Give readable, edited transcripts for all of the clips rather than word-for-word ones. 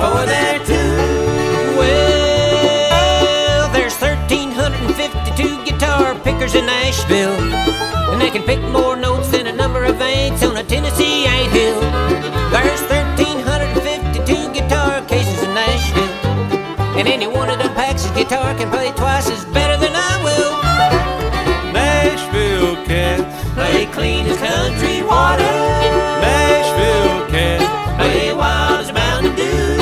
before there too. Well, there's 1,352 guitar pickers in Nashville, and they can pick more notes than a number of ants on a Tennessee anthill. There's 1,352 guitar cases in Nashville, and any one of them packs his guitar can play twice as better than I will. Nashville cats Play clean as country water. Nashville cats Play wild as Mountain Dew.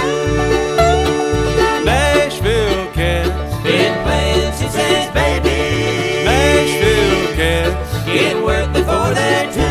Nashville cats Been playing since his baby. Nashville cats Get work before they're too.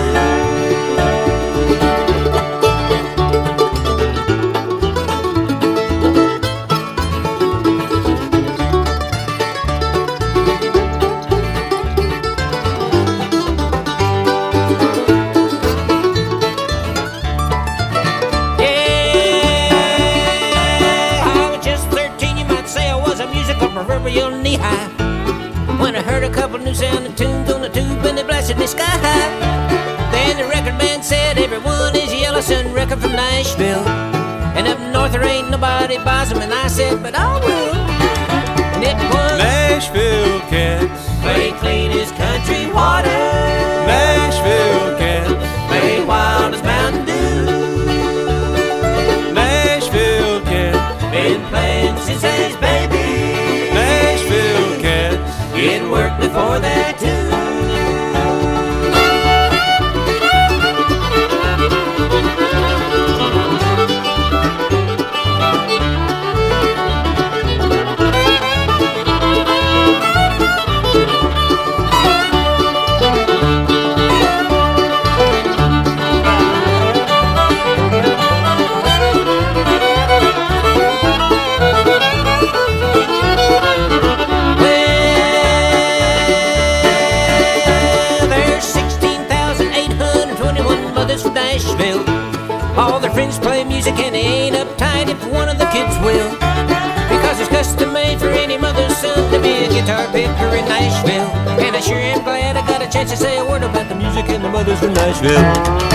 Proverbial knee-high when I heard a couple new sounding tunes on the tube and they blasted me sky high. Then the record man said everyone is Yellow Sun Record from Nashville, and up north there ain't nobody buys them. And I said, but I will. And it was Nashville cats play clean as country water. Nashville cats Play wild as Mountain Dew. Nashville cats Been playing since his baby. Get work before they're too. Nashville. All their friends play music and they ain't uptight if one of the kids will, because it's custom made for any mother's son to be a guitar picker in Nashville. And I sure am glad I got a chance to say a word about the music and the mothers from Nashville.